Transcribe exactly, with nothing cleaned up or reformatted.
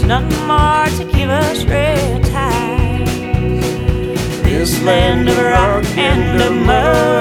nothing more to keep us red tied. This land of rock and of mud.